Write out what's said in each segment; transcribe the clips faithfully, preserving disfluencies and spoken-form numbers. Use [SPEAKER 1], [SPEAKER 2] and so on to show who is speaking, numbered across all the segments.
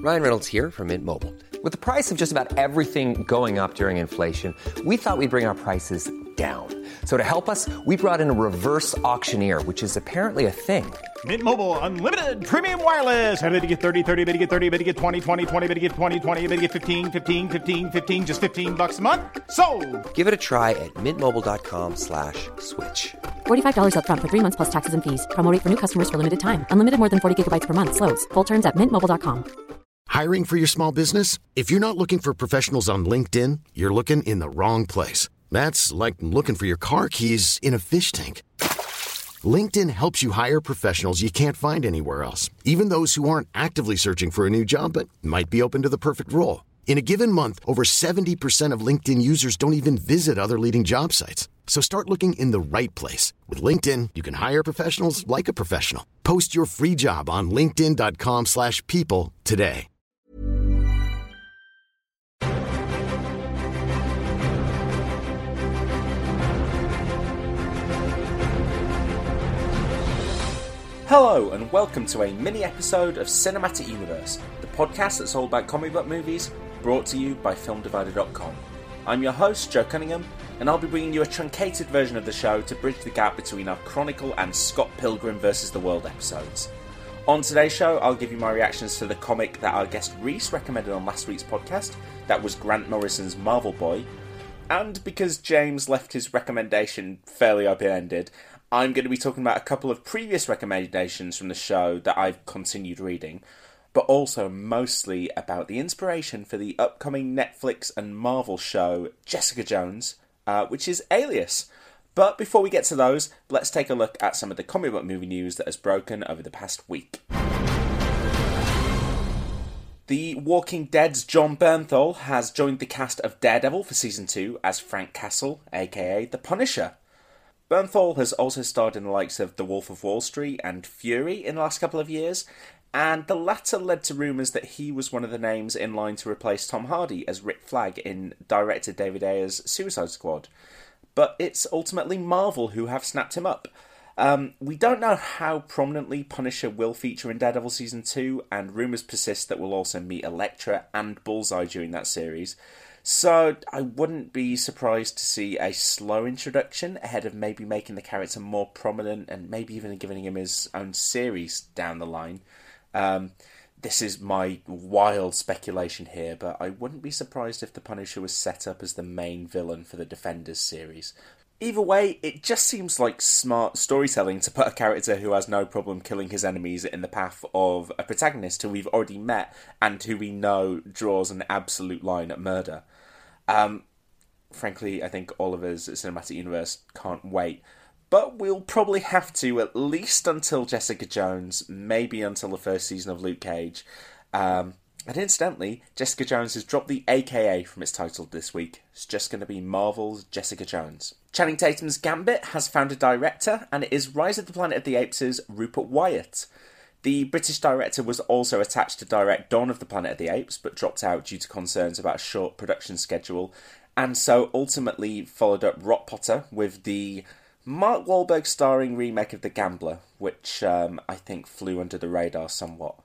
[SPEAKER 1] Ryan Reynolds here from Mint Mobile. With the price of just about everything going up during inflation, we thought we'd bring our prices down. So to help us, we brought in a reverse auctioneer, which is apparently a thing.
[SPEAKER 2] Mint Mobile Unlimited Premium Wireless. How to get thirty, thirty, how to get thirty, how to get twenty, twenty, twenty, how to get twenty, twenty, how to get fifteen, fifteen, fifteen, fifteen, just fifteen bucks a month? Sold!
[SPEAKER 1] Give it a try at mintmobile.com slash switch.
[SPEAKER 3] forty-five dollars up front for three months plus taxes and fees. Promo rate for new customers for limited time. Unlimited more than forty gigabytes per month. Slows full terms at mint mobile dot com.
[SPEAKER 4] Hiring for your small business? If you're not looking for professionals on LinkedIn, you're looking in the wrong place. That's like looking for your car keys in a fish tank. LinkedIn helps you hire professionals you can't find anywhere else, even those who aren't actively searching for a new job but might be open to the perfect role. In a given month, over seventy percent of LinkedIn users don't even visit other leading job sites. So start looking in the right place. With LinkedIn, you can hire professionals like a professional. Post your free job on linkedin.com slash people today.
[SPEAKER 5] Hello and welcome to a mini episode of Cinematic Universe, the podcast that's all about comic book movies, brought to you by film divider dot com. I'm your host, Joe Cunningham, and I'll be bringing you a truncated version of the show to bridge the gap between our Chronicle and Scott Pilgrim versus the World episodes. On today's show, I'll give you my reactions to the comic that our guest Reese recommended on last week's podcast, that was Grant Morrison's Marvel Boy, and because James left his recommendation fairly open-ended, I'm going to be talking about a couple of previous recommendations from the show that I've continued reading, but also mostly about the inspiration for the upcoming Netflix and Marvel show Jessica Jones, uh, which is Alias. But before we get to those, let's take a look at some of the comic book movie news that has broken over the past week. The Walking Dead's Jon Bernthal has joined the cast of Daredevil for Season two as Frank Castle, aka The Punisher. Bernthal has also starred in the likes of The Wolf of Wall Street and Fury in the last couple of years, and the latter led to rumours that he was one of the names in line to replace Tom Hardy as Rick Flag in director David Ayer's Suicide Squad. But it's ultimately Marvel who have snapped him up. Um, we don't know how prominently Punisher will feature in Daredevil Season two, and rumours persist that we'll also meet Elektra and Bullseye during that series. So I wouldn't be surprised to see a slow introduction ahead of maybe making the character more prominent and maybe even giving him his own series down the line. Um, this is my wild speculation here, but I wouldn't be surprised if the Punisher was set up as the main villain for the Defenders series. Either way, it just seems like smart storytelling to put a character who has no problem killing his enemies in the path of a protagonist who we've already met and who we know draws an absolute line at murder. Um, frankly, I think all of us at Cinematic Universe can't wait. But we'll probably have to, at least until Jessica Jones, maybe until the first season of Luke Cage. Um, and incidentally, Jessica Jones has dropped the A K A from its title this week. It's just going to be Marvel's Jessica Jones. Channing Tatum's Gambit has found a director, and it is Rise of the Planet of the Apes' Rupert Wyatt. The British director was also attached to direct Dawn of the Planet of the Apes, but dropped out due to concerns about a short production schedule, and so ultimately followed up Rock Potter with the Mark Wahlberg starring remake of The Gambler, which um, I think flew under the radar somewhat.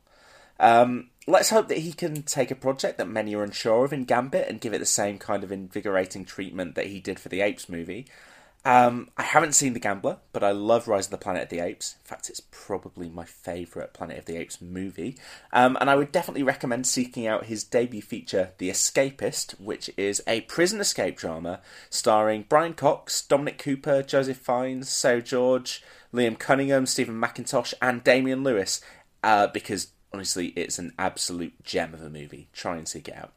[SPEAKER 5] Um, let's hope that he can take a project that many are unsure of in Gambit and give it the same kind of invigorating treatment that he did for the Apes movie. Um, I haven't seen The Gambler, but I love Rise of the Planet of the Apes. In fact, it's probably my favourite Planet of the Apes movie. Um, and I would definitely recommend seeking out his debut feature, The Escapist, which is a prison escape drama starring Brian Cox, Dominic Cooper, Joseph Fiennes, Sarah George, Liam Cunningham, Stephen McIntosh, and Damian Lewis, uh, because honestly, it's an absolute gem of a movie. Try and seek it out.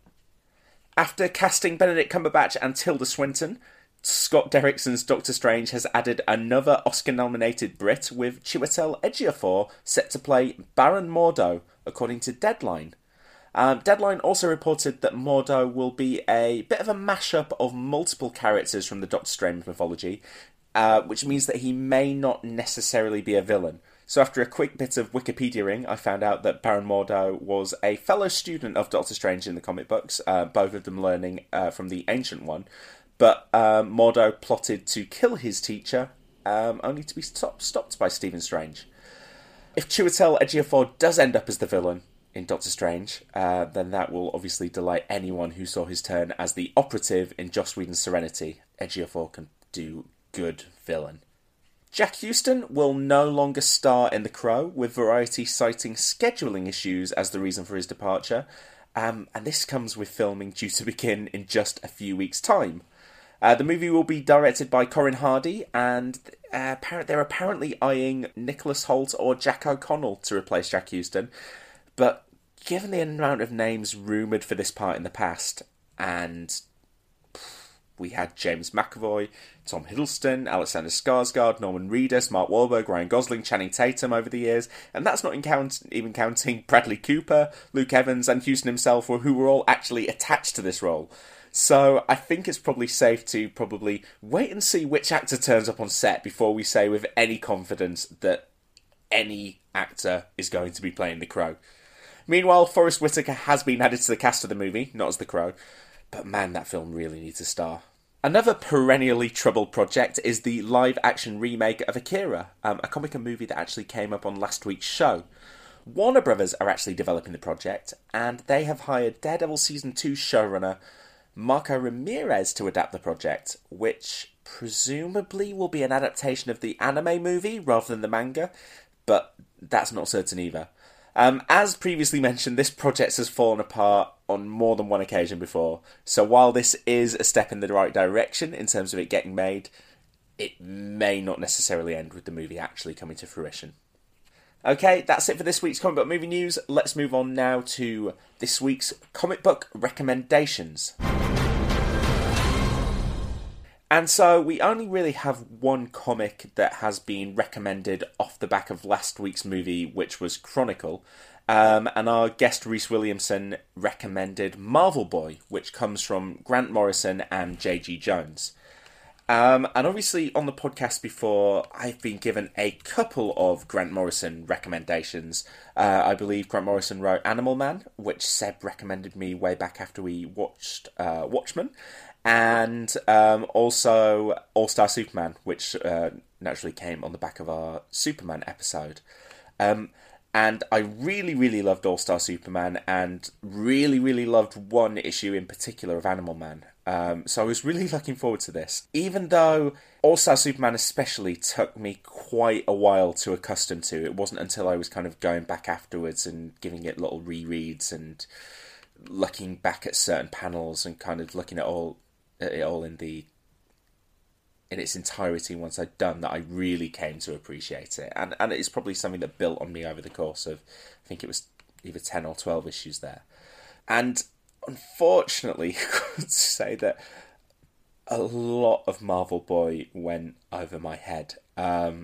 [SPEAKER 5] After casting Benedict Cumberbatch and Tilda Swinton, Scott Derrickson's Doctor Strange has added another Oscar-nominated Brit, with Chiwetel Ejiofor set to play Baron Mordo, according to Deadline. Um, Deadline also reported that Mordo will be a bit of a mashup of multiple characters from the Doctor Strange mythology, uh, which means that he may not necessarily be a villain. So after a quick bit of Wikipediaing, I found out that Baron Mordo was a fellow student of Doctor Strange in the comic books, uh, both of them learning uh, from the Ancient One. But um, Mordo plotted to kill his teacher, um, only to be stop- stopped by Stephen Strange. If Chiwetel Ejiofor does end up as the villain, in Doctor Strange, uh, then that will obviously delight anyone who saw his turn as the operative in Joss Whedon's Serenity. Ejiofor can do good villain. Jack Huston will no longer star in The Crow, with Variety citing scheduling issues as the reason for his departure. Um, and this comes with filming due to begin in just a few weeks' time. Uh, the movie will be directed by Corin Hardy, and uh, they're apparently eyeing Nicholas Hoult or Jack O'Connell to replace Jack Huston. But given the amount of names rumoured for this part in the past, and we had James McAvoy, Tom Hiddleston, Alexander Skarsgård, Norman Reedus, Mark Wahlberg, Ryan Gosling, Channing Tatum over the years, and that's not in count, even counting Bradley Cooper, Luke Evans and Huston himself, who were all actually attached to this role. So I think it's probably safe to probably wait and see which actor turns up on set before we say with any confidence that any actor is going to be playing the Crow. Meanwhile, Forrest Whitaker has been added to the cast of the movie, not as the Crow, but man, that film really needs a star. Another perennially troubled project is the live-action remake of Akira, um, a comic and movie that actually came up on last week's show. Warner Brothers are actually developing the project, and they have hired Daredevil Season two showrunner Marco Ramirez to adapt the project, which presumably will be an adaptation of the anime movie rather than the manga, but that's not certain either. Um, as previously mentioned, this project has fallen apart on more than one occasion before, so while this is a step in the right direction in terms of it getting made, it may not necessarily end with the movie actually coming to fruition. Okay, that's it for this week's comic book movie news. Let's move on now to this week's comic book recommendations. And so we only really have one comic that has been recommended off the back of last week's movie, which was Chronicle. Um, and our guest Rhys Williamson recommended Marvel Boy, which comes from Grant Morrison and J G Jones. Um, and obviously on the podcast before, I've been given a couple of Grant Morrison recommendations. Uh, I believe Grant Morrison wrote Animal Man, which Seb recommended me way back after we watched uh, Watchmen. And um, also All-Star Superman, which uh, naturally came on the back of our Superman episode. Um, and I really, really loved All-Star Superman, and really, really loved one issue in particular of Animal Man. Um, so I was really looking forward to this. Even though All-Star Superman especially took me quite a while to accustom to. It wasn't until I was kind of going back afterwards and giving it little rereads and looking back at certain panels and kind of looking at all at it all in the in its entirety once I'd done that I really came to appreciate it. And and it's probably something that built on me over the course of, I think it was either ten or twelve issues there. And unfortunately, I could say that a lot of Marvel Boy went over my head. Um,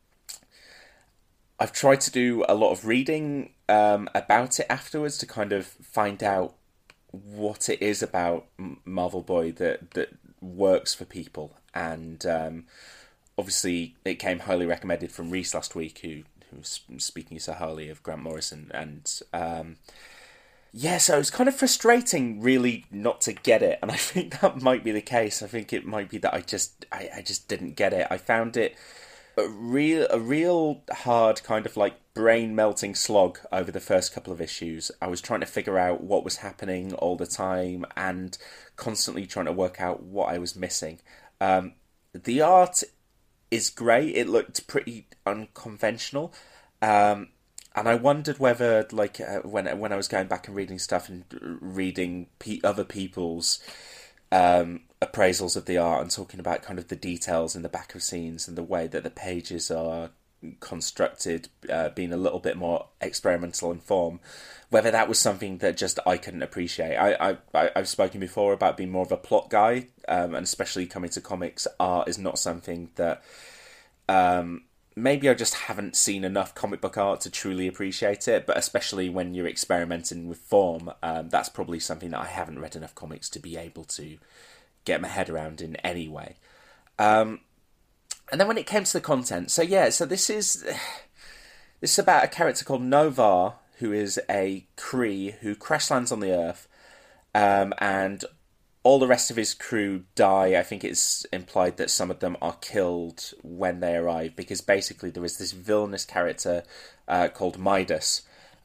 [SPEAKER 5] I've tried to do a lot of reading um, about it afterwards to kind of find out what it is about Marvel Boy that, that works for people. And um, obviously it came highly recommended from Rhys last week, who, who was speaking so highly of Grant Morrison. And um, yeah, so it's kind of frustrating really not to get it. And I think that might be the case. I think it might be that I just I, I just didn't get it. I found it a real a real hard kind of like brain melting slog over the first couple of issues. I was trying to figure out what was happening all the time and constantly trying to work out what I was missing. Um, the art is great. It looked pretty unconventional. Um, and I wondered whether, like, uh, when when I was going back and reading stuff and reading pe- other people's um, appraisals of the art and talking about kind of the details in the back of scenes and the way that the pages are constructed, uh, being a little bit more experimental in form, whether that was something that just I couldn't appreciate. I, I, I've spoken before about being more of a plot guy, um, and especially coming to comics, art is not something that um, maybe I just haven't seen enough comic book art to truly appreciate it, but especially when you're experimenting with form, um, that's probably something that I haven't read enough comics to be able to get my head around in any way. Um, and then when it came to the content, so yeah, so this is this is about a character called Noh-Varr, who is a Kree who crash lands on the Earth, um, and all the rest of his crew die. I think it's implied that some of them are killed when they arrive, because basically there is this villainous character uh, called Midas,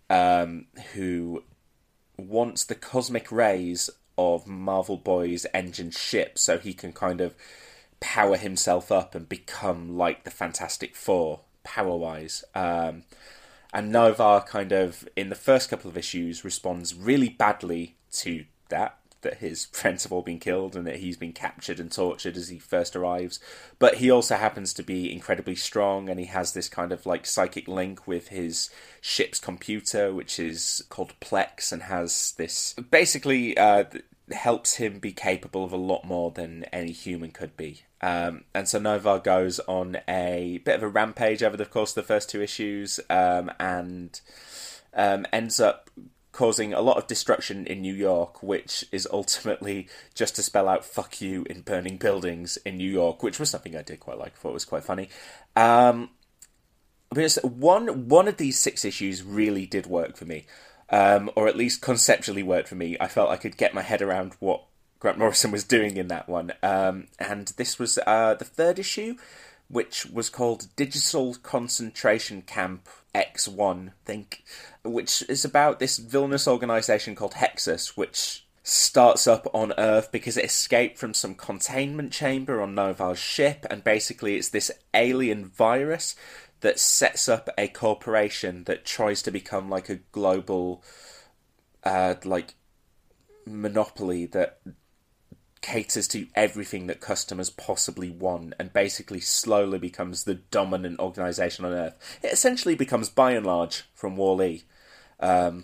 [SPEAKER 5] um, who wants the cosmic rays of Marvel Boy's engine ship so he can kind of power himself up and become like the Fantastic Four, power-wise. Um, and Nova kind of, in the first couple of issues, responds really badly to that, that his friends have all been killed and that he's been captured and tortured as he first arrives. But he also happens to be incredibly strong, and he has this kind of like psychic link with his ship's computer, which is called Plex, and has this basically uh, helps him be capable of a lot more than any human could be. Um, and so Nova goes on a bit of a rampage over the course of the first two issues, um, and um, ends up causing a lot of destruction in New York, which is ultimately just to spell out "fuck you" in burning buildings in New York, which was something I did quite like. I thought it was quite funny. Um, but one one of these six issues really did work for me, um, or at least conceptually worked for me. I felt I could get my head around what Grant Morrison was doing in that one. Um, and this was uh, the third issue, which was called Digital Concentration Camp X one, I think, which is about this villainous organisation called Hexus, which starts up on Earth because it escaped from some containment chamber on Nova's ship, and basically it's this alien virus that sets up a corporation that tries to become like a global, uh, like, monopoly that caters to everything that customers possibly want, and basically slowly becomes the dominant organisation on Earth. It essentially becomes By and Large from Wall-E. Um,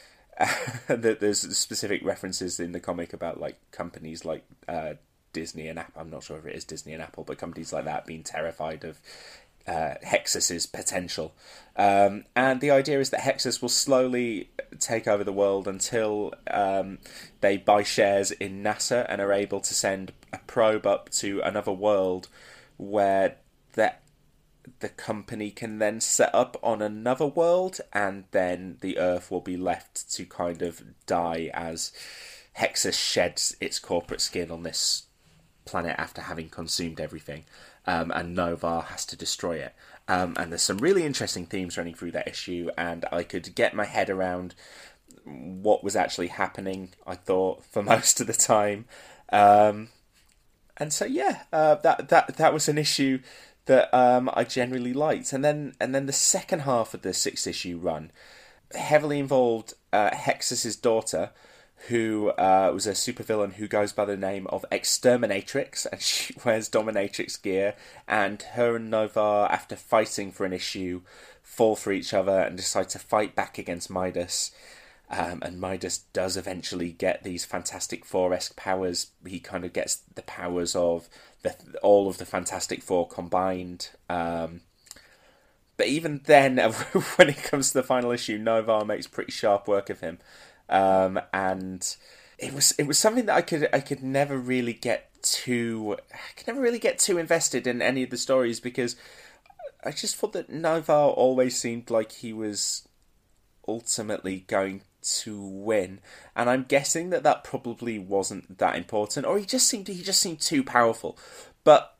[SPEAKER 5] there's specific references in the comic about like companies like uh, Disney and Apple. I'm not sure if it is Disney and Apple, but companies like that being terrified of uh, Hexus's potential. Um, and the idea is that Hexus will slowly take over the world until um, they buy shares in NASA and are able to send a probe up to another world where that the company can then set up on another world, and then the Earth will be left to kind of die as Hexus sheds its corporate skin on this planet after having consumed everything. Um, and Nova has to destroy it. Um, and there's some really interesting themes running through that issue, and I could get my head around what was actually happening, I thought, for most of the time. Um, and so, yeah, uh, that that that was an issue that um, I generally liked. And then and then the second half of the six-issue run heavily involved uh, Hexus's daughter, who uh, was a supervillain who goes by the name of Exterminatrix, and she wears dominatrix gear, and her and Nova, after fighting for an issue, fall for each other and decide to fight back against Midas. Um, and Midas does eventually get these Fantastic Four-esque powers. He kind of gets the powers of the, all of the Fantastic Four combined. Um, but even then, when it comes to the final issue, Nova makes pretty sharp work of him. Um, and it was it was something that I could I could never really get too I could never really get too invested in any of the stories, because I just thought that Nova always seemed like he was ultimately going to win, and I'm guessing that that probably wasn't that important, or he just seemed he just seemed too powerful. But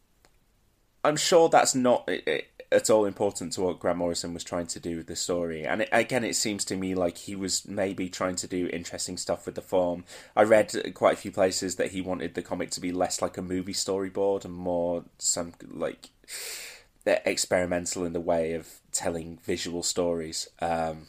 [SPEAKER 5] I'm sure that's not at all important to what Grant Morrison was trying to do with the story. And it, again, it seems to me like he was maybe trying to do interesting stuff with the form. I read quite a few places that he wanted the comic to be less like a movie storyboard and more some like experimental in the way of telling visual stories. Um,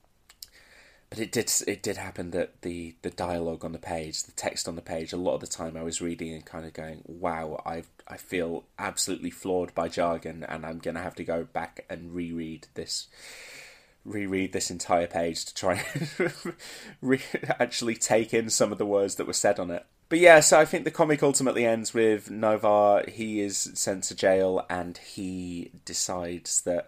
[SPEAKER 5] but it did it did happen that the, the dialogue on the page, the text on the page, a lot of the time I was reading and kind of going, wow, I I feel absolutely floored by jargon, and I'm going to have to go back and reread this reread this entire page to try and re- actually take in some of the words that were said on it. But yeah, so I think the comic ultimately ends with Nova. He is sent to jail, and he decides that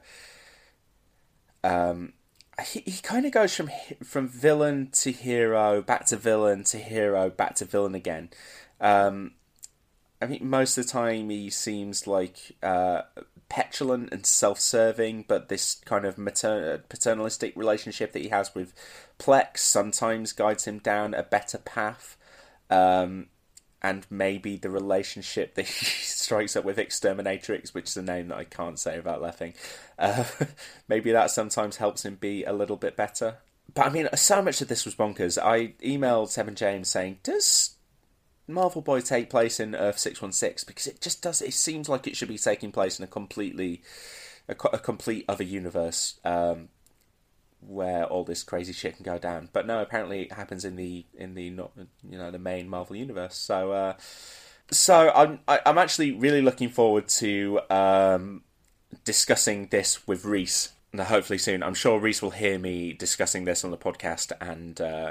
[SPEAKER 5] um, he he kind of goes from from villain to hero, back to villain to hero, back to villain again. Um, I think most of the time he seems like uh, petulant and self-serving, but this kind of mater- paternalistic relationship that he has with Plex sometimes guides him down a better path. Um, and maybe the relationship that he strikes up with Exterminatrix, which is a name that I can't say without laughing, uh, maybe that sometimes helps him be a little bit better. But I mean, so much of this was bonkers. I emailed Seven James saying, does Marvel Boy take place in Earth six one six? Because it just does, it seems like it should be taking place in a completely, a, a complete other universe, um, where all this crazy shit can go down. But no, apparently it happens in the, in the, not, you know, the main Marvel universe. So, uh, so I'm, I, I'm actually really looking forward to, um, discussing this with Reese. Now, hopefully soon. I'm sure Reese will hear me discussing this on the podcast and uh,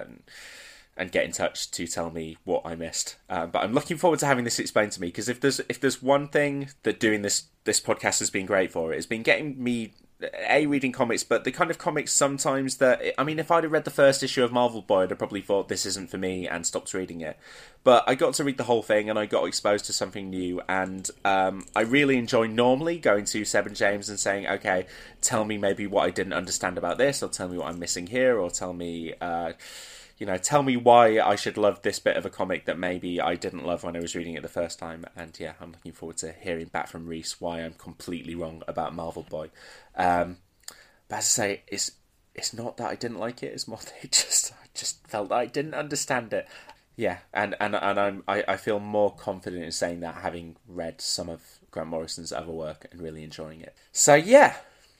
[SPEAKER 5] and get in touch to tell me what I missed. Uh, but I'm looking forward to having this explained to me, because if there's if there's one thing that doing this this podcast has been great for, it's been getting me a reading comics, but the kind of comics sometimes that, I mean, if I'd have read the first issue of Marvel Boy, I'd have probably thought this isn't for me and stopped reading it. But I got to read the whole thing and I got exposed to something new, and um, I really enjoy normally going to Seven James and saying, okay, tell me maybe what I didn't understand about this, or tell me what I'm missing here, or tell me, uh, you know, tell me why I should love this bit of a comic that maybe I didn't love when I was reading it the first time. And yeah, I'm looking forward to hearing back from Reese why I'm completely wrong about Marvel Boy. Um, but as I say, it's it's not that I didn't like it, it's more that it just, I just felt that I didn't understand it. Yeah, and, and, and I'm, I, I feel more confident in saying that having read some of Grant Morrison's other work and really enjoying it. So yeah.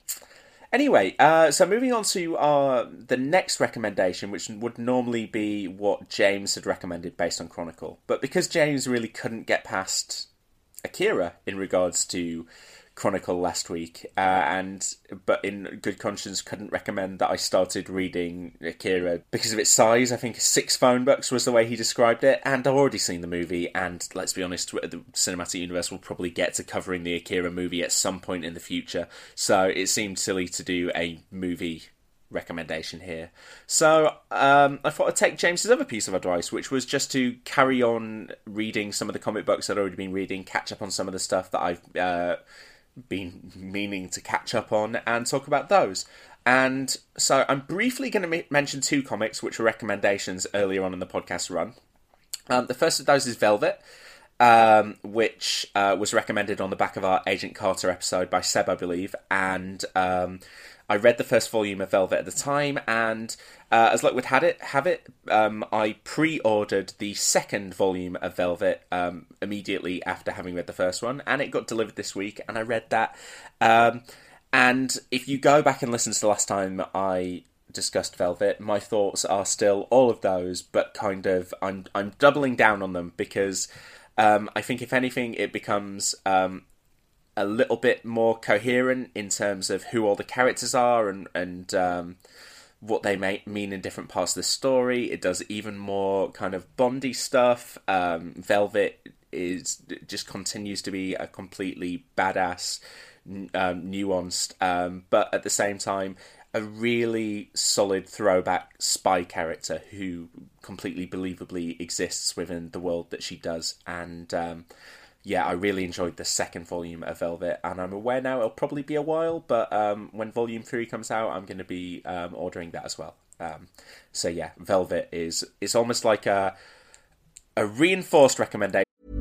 [SPEAKER 5] Anyway, uh, so moving on to our, the next recommendation, which would normally be what James had recommended based on Chronicle. But because James really couldn't get past Akira in regards to Chronicle last week, uh, and but in good conscience couldn't recommend that I started reading Akira because of its size. I think six phone books was the way he described it, and I've already seen the movie, and let's be honest, the cinematic universe will probably get to covering the Akira movie at some point in the future, so it seemed silly to do a movie recommendation here. So um, I thought I'd take James's other piece of advice, which was just to carry on reading some of the comic books I'd already been reading, catch up on some of the stuff that I've uh, been meaning to catch up on, and talk about those. And so I'm briefly going to m- mention two comics which were recommendations earlier on in the podcast run. Um, the first of those is Velvet, um, which uh, was recommended on the back of our Agent Carter episode by Seb, I believe, and um, I read the first volume of Velvet at the time, and uh, as luck would have it, have it um, I pre-ordered the second volume of Velvet um, immediately after having read the first one, and it got delivered this week, and I read that. Um, and if you go back and listen to the last time I discussed Velvet, my thoughts are still all of those, but kind of I'm I'm doubling down on them, because um, I think if anything it becomes Um, a little bit more coherent in terms of who all the characters are and, and um, what they may mean in different parts of the story. It does even more kind of Bondy stuff. Um, Velvet is just continues to be a completely badass, um, nuanced, um, but at the same time, a really solid throwback spy character who completely believably exists within the world that she does. And um, yeah, I really enjoyed the second volume of Velvet, and I'm aware now it'll probably be a while, but um, when volume three comes out, I'm going to be um, ordering that as well. Um, so yeah, Velvet is it's almost like a a reinforced recommendation.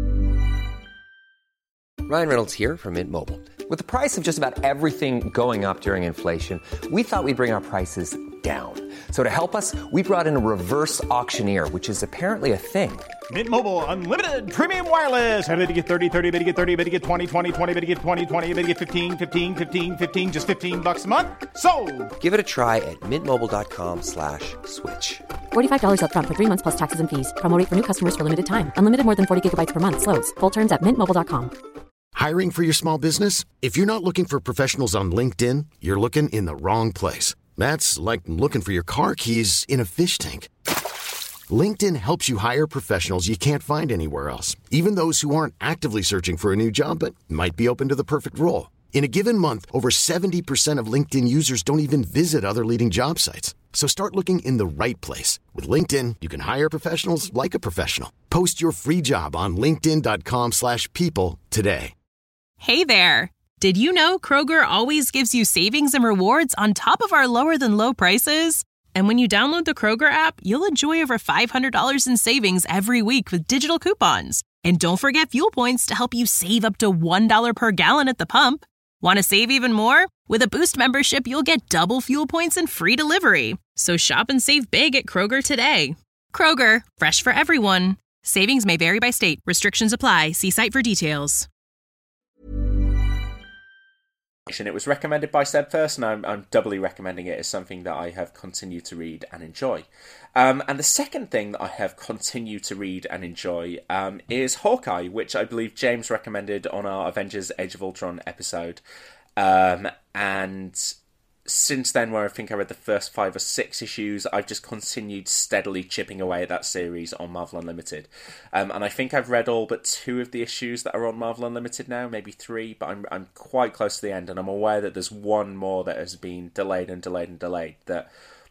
[SPEAKER 1] Ryan Reynolds here from Mint Mobile. With the price of just about everything going up during inflation, we thought we'd bring our prices down. So to help us, we brought in a reverse auctioneer, which is apparently a thing.
[SPEAKER 2] Mint Mobile Unlimited Premium Wireless. How to get thirty, thirty, how to get thirty, how to get twenty, twenty, twenty, how to get twenty, twenty, how to get fifteen, fifteen, fifteen, fifteen, just fifteen bucks a month? Sold!
[SPEAKER 1] Give it a try at mintmobile.com slash switch.
[SPEAKER 3] forty-five dollars up front for three months plus taxes and fees. Promo rate for new customers for limited time. Unlimited more than forty gigabytes per month. Slows full terms at mint mobile dot com.
[SPEAKER 4] Hiring for your small business? If you're not looking for professionals on LinkedIn, you're looking in the wrong place. That's like looking for your car keys in a fish tank. LinkedIn helps you hire professionals you can't find anywhere else, even those who aren't actively searching for a new job but might be open to the perfect role. In a given month, over seventy percent of LinkedIn users don't even visit other leading job sites. So start looking in the right place. With LinkedIn, you can hire professionals like a professional. Post your free job on linkedin.com slash people today.
[SPEAKER 6] Hey there. Did you know Kroger always gives you savings and rewards on top of our lower than low prices? And when you download the Kroger app, you'll enjoy over five hundred dollars in savings every week with digital coupons. And don't forget fuel points to help you save up to one dollar per gallon at the pump. Want to save even more? With a Boost membership, you'll get double fuel points and free delivery. So shop and save big at Kroger today. Kroger, fresh for everyone. Savings may vary by state. Restrictions apply. See site for details.
[SPEAKER 5] It was recommended by Seb first, and I'm, I'm doubly recommending it as something that I have continued to read and enjoy. Um, and the second thing that I have continued to read and enjoy um, is Hawkeye, which I believe James recommended on our Avengers Age of Ultron episode. Um, and since then, where I think I read the first five or six issues, I've just continued steadily chipping away at that series on Marvel Unlimited. Um, and I think I've read all but two of the issues that are on Marvel Unlimited now, maybe three, but I'm I'm quite close to the end, and I'm aware that there's one more that has been delayed and delayed and delayed that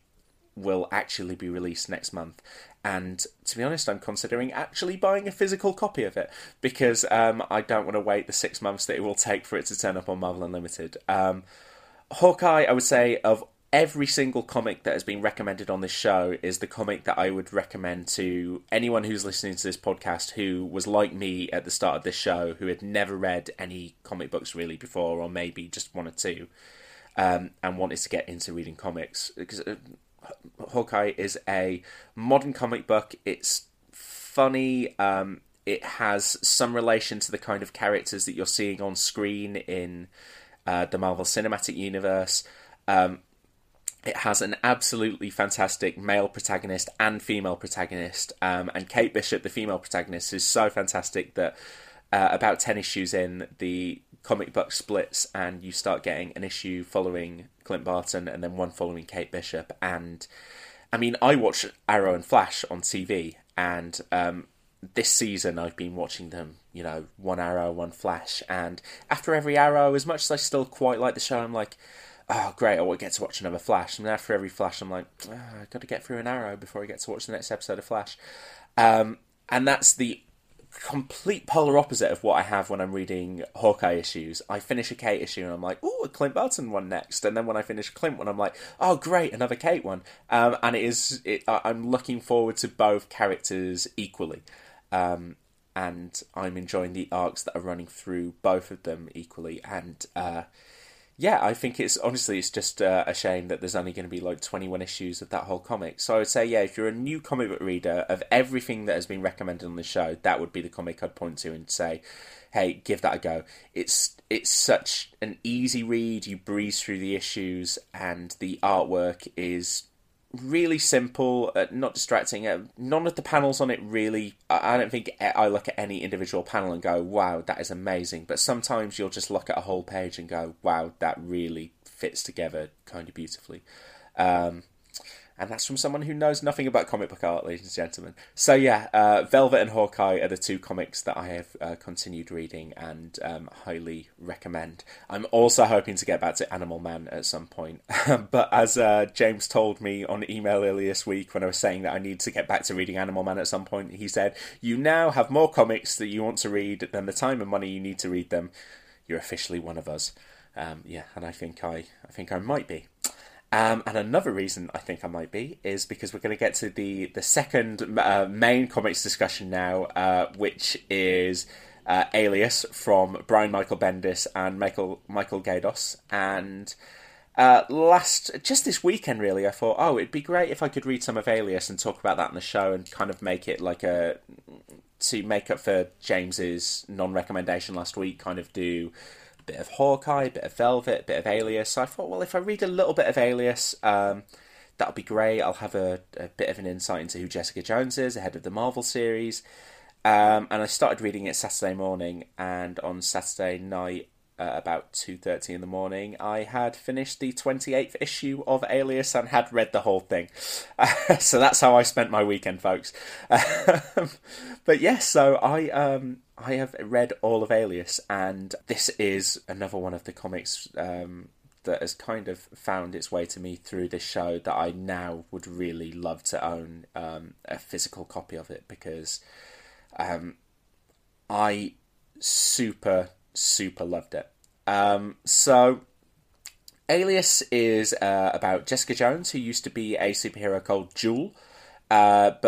[SPEAKER 5] will actually be released next month. And to be honest, I'm considering actually buying a physical copy of it, because um, I don't want to wait the six months that it will take for it to turn up on Marvel Unlimited. Um, Hawkeye, I would say, of every single comic that has been recommended on this show, is the comic that I would recommend to anyone who's listening to this podcast who was like me at the start of this show, who had never read any comic books really before, or maybe just one or two, um, and wanted to get into reading comics. Because uh, Hawkeye is a modern comic book. It's funny. Um, it has some relation to the kind of characters that you're seeing on screen in Uh, the Marvel Cinematic Universe. Um, it has an absolutely fantastic male protagonist and female protagonist, um, and Kate Bishop, the female protagonist, is so fantastic that uh, about ten issues in, the comic book splits and you start getting an issue following Clint Barton and then one following Kate Bishop. And I mean, I watch Arrow and Flash on T V, and um, this season I've been watching them, you know, one Arrow, one Flash, and after every Arrow, as much as I still quite like the show, I'm like, oh great, I will get to watch another Flash. And after every Flash, I'm like, oh, I've got to get through an Arrow before I get to watch the next episode of Flash. Um, and that's the complete polar opposite of what I have when I'm reading Hawkeye issues. I finish a Kate issue and I'm like, oh, a Clint Barton one next. And then when I finish a Clint one, I'm like, oh great, another Kate one. Um, and it is, it, I'm looking forward to both characters equally. Um, and I'm enjoying the arcs that are running through both of them equally. And uh, yeah, I think it's honestly it's just uh, a shame that there's only going to be like twenty-one issues of that whole comic. So I would say, yeah, if you're a new comic book reader, of everything that has been recommended on the show, that would be the comic I'd point to and say, hey, give that a go. It's it's such an easy read. You breeze through the issues, and the artwork is really simple, uh, not distracting. Uh, none of the panels on it really, I, I don't think I look at any individual panel and go, wow, that is amazing. But sometimes you'll just look at a whole page and go, wow, that really fits together kind of beautifully. Um, and that's from someone who knows nothing about comic book art, ladies and gentlemen. So yeah, uh, Velvet and Hawkeye are the two comics that I have uh, continued reading and um, highly recommend. I'm also hoping to get back to Animal Man at some point. But as uh, James told me on email earlier this week when I was saying that I need to get back to reading Animal Man at some point, he said, you now have more comics that you want to read than the time and money you need to read them. You're officially one of us. Um, yeah, and I think I, I think I might be. Um, and another reason I think I might be is because we're going to get to the, the second uh, main comics discussion now, uh, which is uh, Alias from Brian Michael Bendis and Michael Michael Gaydos. And uh, last, just this weekend really, I thought, oh, it'd be great if I could read some of Alias and talk about that in the show and kind of make it like a, to make up for James's non-recommendation last week, kind of do bit of Hawkeye, bit of Velvet, bit of Alias. So I thought, well, if I read a little bit of Alias, um, that'll be great. I'll have a, a bit of an insight into who Jessica Jones is ahead of the Marvel series. Um, and I started reading it Saturday morning, and on Saturday night, uh, about two thirty in the morning, I had finished the twenty-eighth issue of Alias and had read the whole thing. Uh, so that's how I spent my weekend, folks. Um, but yes, yeah, so I... Um, I have read all of Alias, and this is another one of the comics um, that has kind of found its way to me through this show that I now would really love to own um, a physical copy of it, because um, I super, super loved it. Um, so, Alias is uh, about Jessica Jones, who used to be a superhero called Jewel, uh, but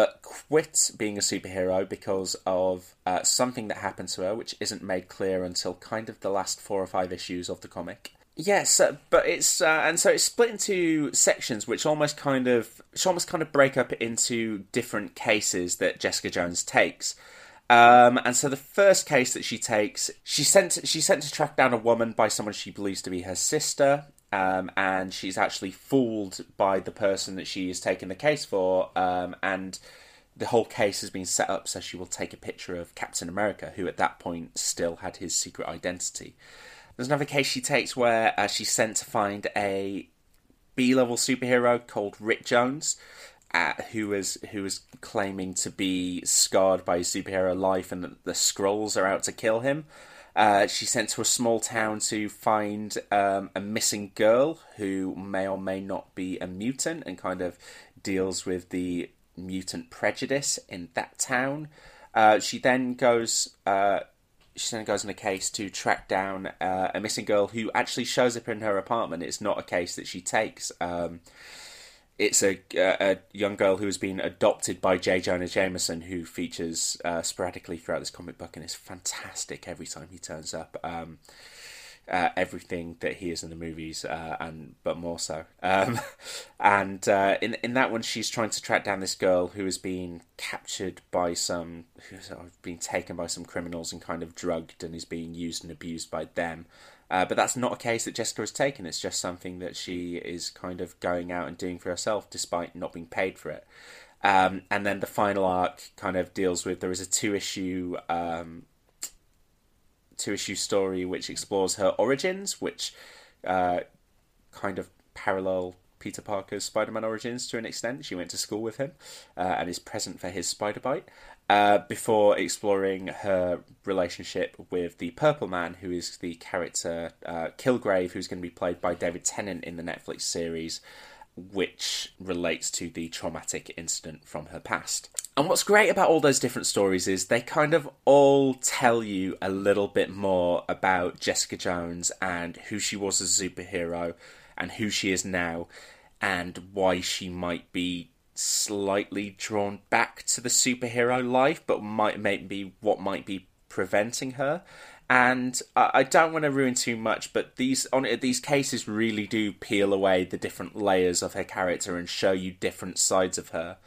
[SPEAKER 5] quit being a superhero because of uh, something that happened to her, which isn't made clear until kind of the last four or five issues of the comic. Yes, uh, but it's uh, and so it's split into sections, which almost kind of which almost kind of break up into different cases that Jessica Jones takes. Um, and so the first case that she takes, she's sent she's sent to track down a woman by someone she believes to be her sister, um, and she's actually fooled by the person that she is taking the case for, um, and the whole case has been set up so she will take a picture of Captain America, who at that point still had his secret identity. There's another case she takes where uh, she's sent to find a B-level superhero called Rick Jones, uh, who is who is claiming to be scarred by his superhero life and that the Skrulls are out to kill him. Uh, she's sent to a small town to find um, a missing girl who may or may not be a mutant, and kind of deals with the mutant prejudice in that town. Uh, she then goes... Uh, She then goes on a case to track down uh, a missing girl who actually shows up in her apartment. It's not a case that she takes. Um, it's a, a young girl who has been adopted by J. Jonah Jameson, who features uh, sporadically throughout this comic book and is fantastic every time he turns up. Um, uh, everything that he is in the movies, uh, and but more so. Um, and uh, in in that one, she's trying to track down this girl who has been captured by some, who's been taken by some criminals and kind of drugged and is being used and abused by them. Uh, but that's not a case that Jessica has taken. It's just something that she is kind of going out and doing for herself, despite not being paid for it. Um, and then the final arc kind of deals with, there is a two issue. Um, two-issue story which explores her origins, which uh, kind of parallel Peter Parker's Spider-Man origins to an extent. She went to school with him uh, and is present for his spider bite, uh, before exploring her relationship with the Purple Man, who is the character uh, Kilgrave, who's going to be played by David Tennant in the Netflix series, which relates to the traumatic incident from her past. And what's great about all those different stories is they kind of all tell you a little bit more about Jessica Jones and who she was as a superhero and who she is now and why she might be slightly drawn back to the superhero life, but might maybe what might be preventing her. And I don't want to ruin too much, but these on these cases really do peel away the different layers of her character and show you different sides of her.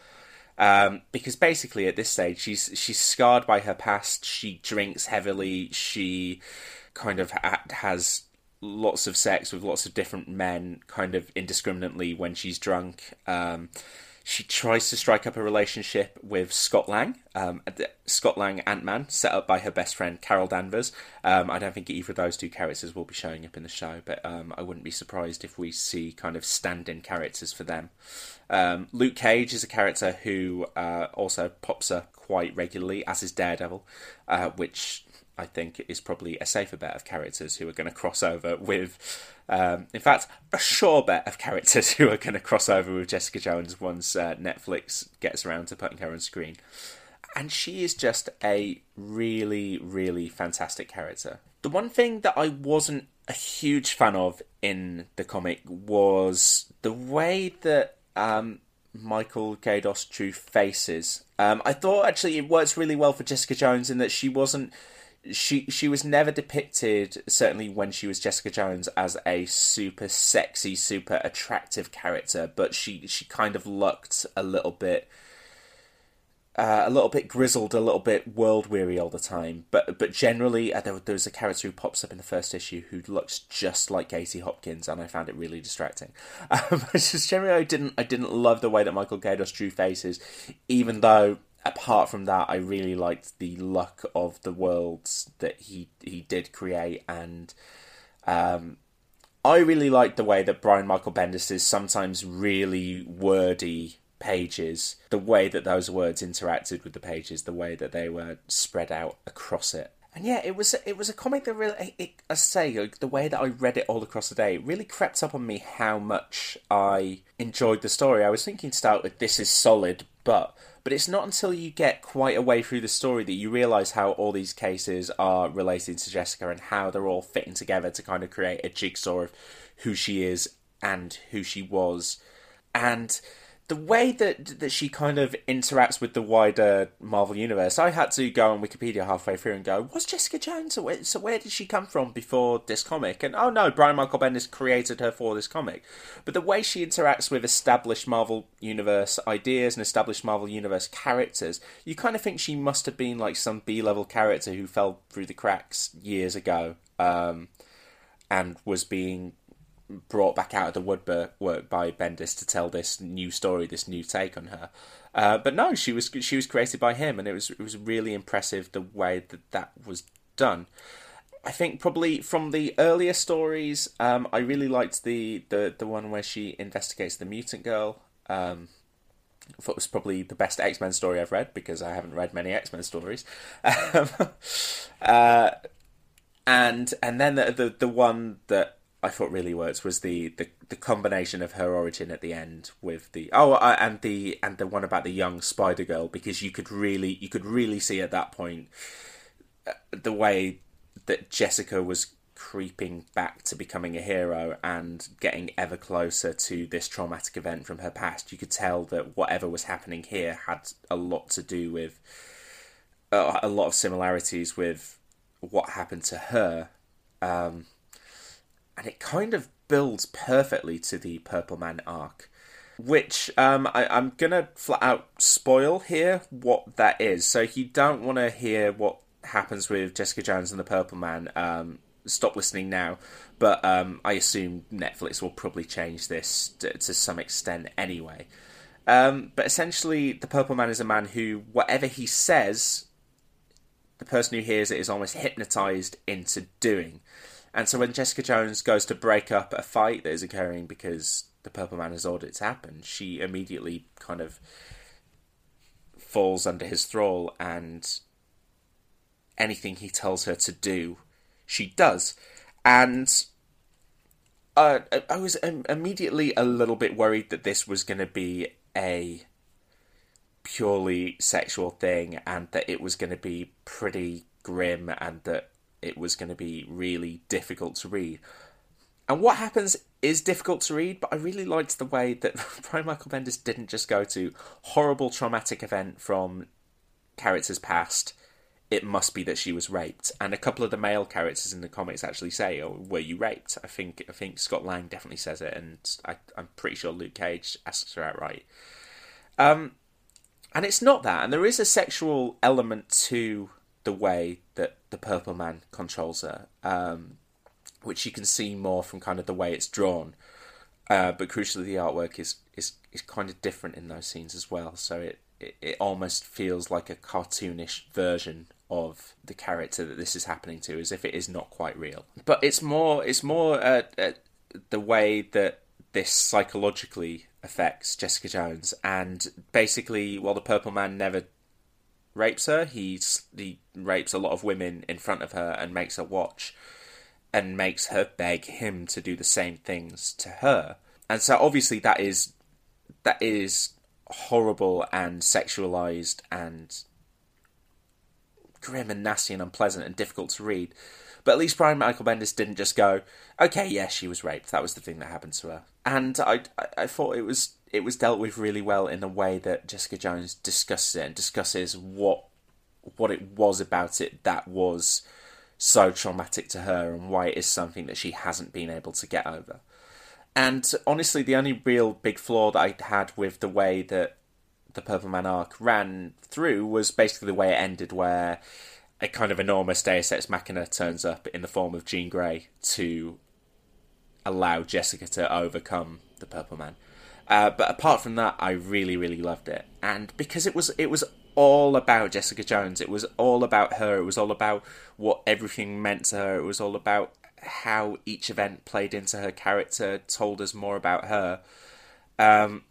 [SPEAKER 5] Um, because basically at this stage, she's she's scarred by her past. She drinks heavily. She kind of ha- has lots of sex with lots of different men, kind of indiscriminately when she's drunk. Um, She tries to strike up a relationship with Scott Lang, um, Scott Lang Ant-Man, set up by her best friend Carol Danvers. Um, I don't think either of those two characters will be showing up in the show, but um, I wouldn't be surprised if we see kind of stand-in characters for them. Um, Luke Cage is a character who uh, also pops up quite regularly, as is Daredevil, uh, which I think is probably a safer bet of characters who are going to cross over with... Um, in fact, a sure bet of characters who are going to cross over with Jessica Jones once uh, Netflix gets around to putting her on screen. And she is just a really, really fantastic character. The one thing that I wasn't a huge fan of in the comic was the way that um, Michael Gaydos drew faces. Um, I thought actually it works really well for Jessica Jones in that she wasn't... She she was never depicted, certainly when she was Jessica Jones, as a super sexy, super attractive character, but she, she kind of looked a little bit uh, a little bit grizzled, a little bit world-weary all the time. But but generally, uh, there, there was a character who pops up in the first issue who looks just like Katie Hopkins, and I found it really distracting. Um, just generally, I didn't I didn't love the way that Michael Gaydos drew faces, even though... Apart from that, I really liked the look of the worlds that he he did create, and um, I really liked the way that Brian Michael Bendis' sometimes really wordy pages, the way that those words interacted with the pages, the way that they were spread out across it. And yeah, it was it was a comic that really, it, I say, like, the way that I read it all across the day, it really crept up on me how much I enjoyed the story. I was thinking to start with, this is solid, but... But it's not until you get quite a way through the story that you realise how all these cases are related to Jessica and how they're all fitting together to kind of create a jigsaw of who she is and who she was. And the way that that she kind of interacts with the wider Marvel universe, I had to go on Wikipedia halfway through and go, was Jessica Jones? So where, so where did she come from before this comic? And oh no, Brian Michael Bendis created her for this comic. But the way she interacts with established Marvel universe ideas and established Marvel universe characters, you kind of think she must have been like some B-level character who fell through the cracks years ago, um, and was being brought back out of the woodwork by Bendis to tell this new story, this new take on her. Uh, but no, she was she was created by him, and it was it was really impressive the way that that was done. I think probably from the earlier stories, um, I really liked the, the, the one where she investigates the mutant girl. Um, I thought it was probably the best X-Men story I've read, because I haven't read many X-Men stories. Um, uh, and and then the, the the one that I thought really works was the, the, the combination of her origin at the end with the oh uh, and the and the one about the young Spider Girl, because you could really you could really see at that point uh, the way that Jessica was creeping back to becoming a hero and getting ever closer to this traumatic event from her past. You could tell that whatever was happening here had a lot to do with uh, a lot of similarities with what happened to her. Um, And it kind of builds perfectly to the Purple Man arc, which um, I, I'm going to flat out spoil here what that is. So if you don't want to hear what happens with Jessica Jones and the Purple Man, um, stop listening now. But um, I assume Netflix will probably change this to, to some extent anyway. Um, but essentially, the Purple Man is a man who, whatever he says, the person who hears it is almost hypnotised into doing. And so when Jessica Jones goes to break up a fight that is occurring because the Purple Man has ordered it to happen, she immediately kind of falls under his thrall, and anything he tells her to do, she does. And uh, I was immediately a little bit worried that this was going to be a purely sexual thing, and that it was going to be pretty grim, and that it was going to be really difficult to read. And what happens is difficult to read, but I really liked the way that Brian Michael Bendis didn't just go to horrible traumatic event from characters past, it must be that she was raped. And a couple of the male characters in the comics actually say, oh, were you raped? I think I think Scott Lang definitely says it, and I, I'm pretty sure Luke Cage asks her outright. Um, and it's not that, and there is a sexual element to the way that the Purple Man controls her, um, which you can see more from kind of the way it's drawn. Uh, but crucially, the artwork is, is, is kind of different in those scenes as well. So it, it, it almost feels like a cartoonish version of the character that this is happening to, as if it is not quite real. But it's more it's more uh, uh, the way that this psychologically affects Jessica Jones. And basically, while the Purple Man never rapes her, he's, he rapes a lot of women in front of her and makes her watch, and makes her beg him to do the same things to her. And so obviously that is that is horrible and sexualized and grim and nasty and unpleasant and difficult to read. But at least Brian Michael Bendis didn't just go, okay, yeah, she was raped. That was the thing that happened to her. And I, I, I thought it was it was dealt with really well in the way that Jessica Jones discusses it and discusses what what it was about it that was so traumatic to her, and why it is something that she hasn't been able to get over. And honestly, the only real big flaw that I had with the way that the Purple Man arc ran through was basically the way it ended, where a kind of enormous Deus Ex Machina turns up in the form of Jean Grey to allow Jessica to overcome the Purple Man. Uh, but apart from that, I really, really loved it. And because it was it was all about Jessica Jones, it was all about her, it was all about what everything meant to her, it was all about how each event played into her character, told us more about her, um,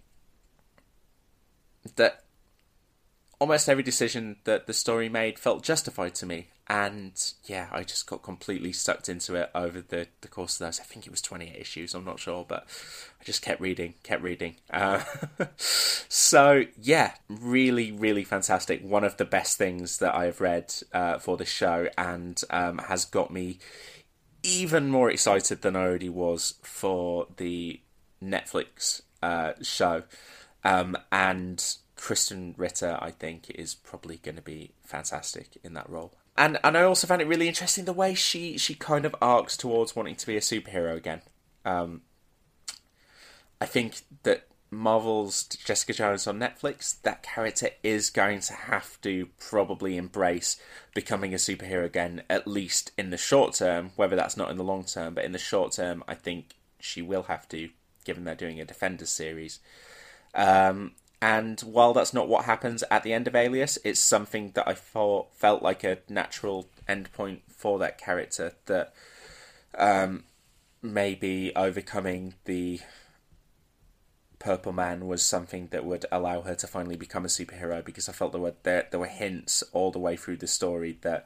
[SPEAKER 5] that almost every decision that the story made felt justified to me. And yeah, I just got completely sucked into it over the, the course of those. I think it was twenty-eight issues, I'm not sure, but I just kept reading, kept reading. Uh, so yeah, really, really fantastic. One of the best things that I have read uh, for this show, and um, has got me even more excited than I already was for the Netflix uh, show. Um, and Kristen Ritter, I think, is probably going to be fantastic in that role. And and I also found it really interesting the way she, she kind of arcs towards wanting to be a superhero again. Um, I think that Marvel's Jessica Jones on Netflix, that character is going to have to probably embrace becoming a superhero again, at least in the short term, whether that's not in the long term, but in the short term, I think she will have to, given they're doing a Defenders series. Um, and while that's not what happens at the end of Alias, it's something that I thought felt like a natural endpoint for that character, that um, maybe overcoming the Purple Man was something that would allow her to finally become a superhero, because I felt there were there, there were hints all the way through the story that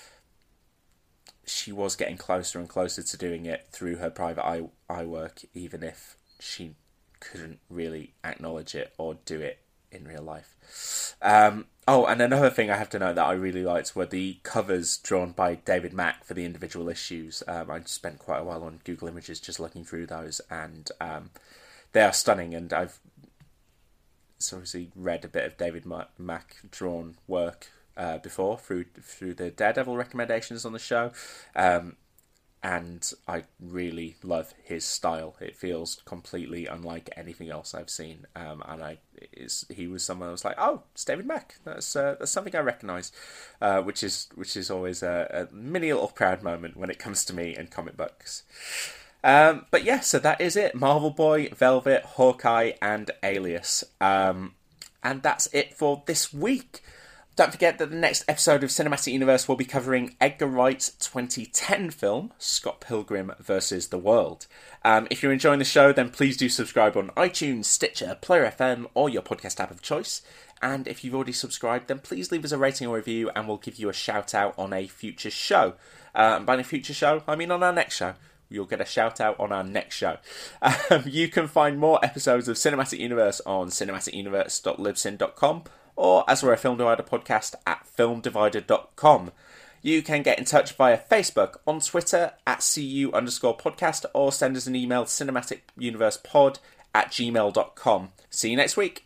[SPEAKER 5] she was getting closer and closer to doing it through her private eye, eye work, even if she couldn't really acknowledge it or do it in real life. Um, oh, and another thing I have to note that I really liked were the covers drawn by David Mack for the individual issues. Um, I spent quite a while on Google Images just looking through those, and um, they are stunning, and I've obviously read a bit of David Mack drawn work uh, before through through the Daredevil recommendations on the show, um, and I really love his style. It feels completely unlike anything else I've seen, um, and I it's, he was someone I was like, oh, it's David Mack. That's uh, that's something I recognise, uh, which is which is always a, a mini little proud moment when it comes to me and comic books. Um, but yeah, so that is it. Marvel Boy, Velvet, Hawkeye, and Alias. Um, and that's it for this week. Don't forget that the next episode of Cinematic Universe will be covering Edgar Wright's twenty ten film, Scott Pilgrim versus the World. Um, if you're enjoying the show, then please do subscribe on iTunes, Stitcher, Player F M, or your podcast app of choice. And if you've already subscribed, then please leave us a rating or review, and we'll give you a shout out on a future show. Uh, by a future show, I mean on our next show. You'll get a shout out on our next show. Um, you can find more episodes of Cinematic Universe on cinematic universe dot libsyn dot com or as we're a Film Divider podcast at film divider dot com. You can get in touch via Facebook, on Twitter at cu underscore podcast, or send us an email cinematicuniversepod at gmail dot com. See you next week.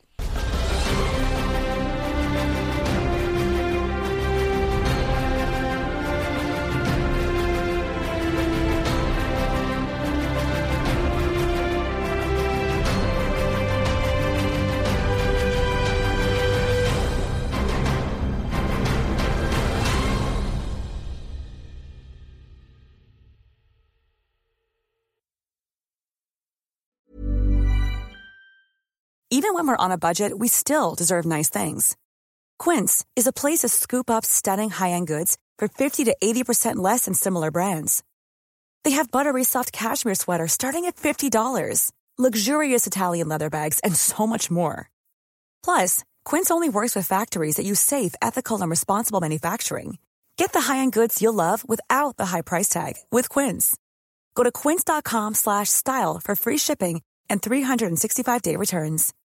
[SPEAKER 7] Even when we're on a budget, we still deserve nice things. Quince is a place to scoop up stunning high-end goods for fifty to eighty percent less than similar brands. They have buttery soft cashmere sweaters starting at fifty dollars, luxurious Italian leather bags, and so much more. Plus, Quince only works with factories that use safe, ethical, and responsible manufacturing. Get the high-end goods you'll love without the high price tag with Quince. Go to quince dot com slash style for free shipping and three sixty-five day returns.